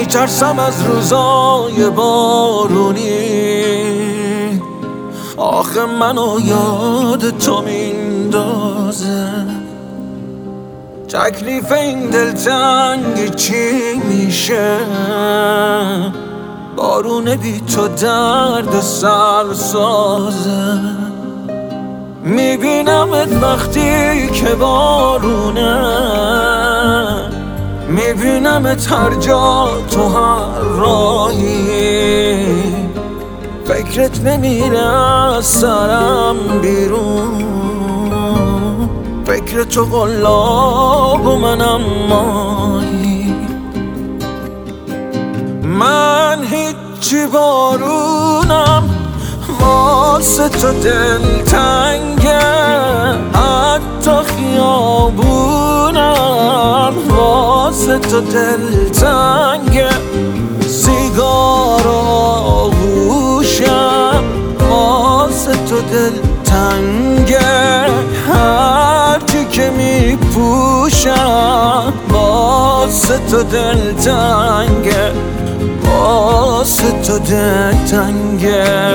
میترسم از روزای بارونی، آخه منو یاد تو میندازه. تکلیف این دلتنگ چی میشه؟ بارون بی تو درد سر سازه. میبینمت وقتی که بارونه، میبینمت هر جا تو هر راهی. فکرت نمیره از سرم بیرون، فکر تو قلاب و منم ماهی. من هیچی بارونم، واسه تو دلتنگه. حتی خیابونم واسه تو دلتنگه. سیگار و آغوشم واسه تو دلتنگه. هرچی که میپوشم واسه تو دلتنگه، واسه تو دلتنگه.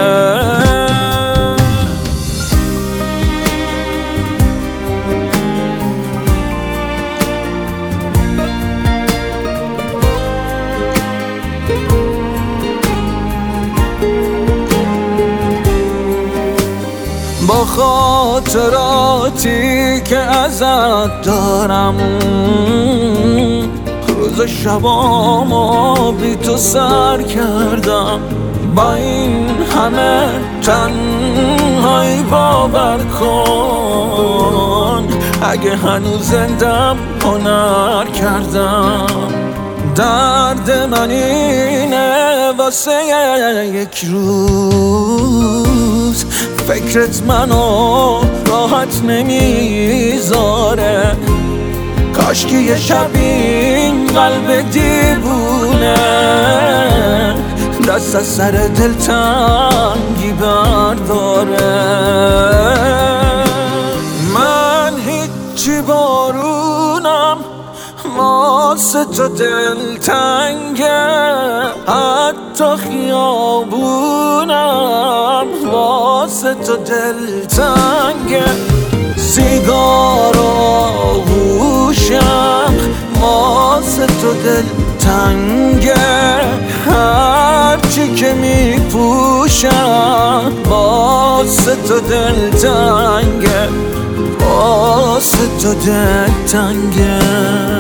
با خاطراتی که ازت دارم، روز شبامو بی تو سر کردم. با این همه تنهایی باور کن، اگه هنوز زندم هنر کردم. درد من اینه واسه یک روز، فکرت منو راحت نمیذاره. کاش که یه شب این قلب دیوونه دست از سر دلتنگی برداره. من هیچی بارونم، واسه تو دلتنگه. حتی خیابونم واسه تو دلتنگه. سیگار و آغوشم واسه تو دلتنگه. هرچی که میپوشم واسه تو دلتنگه، واسه تو دلتنگه.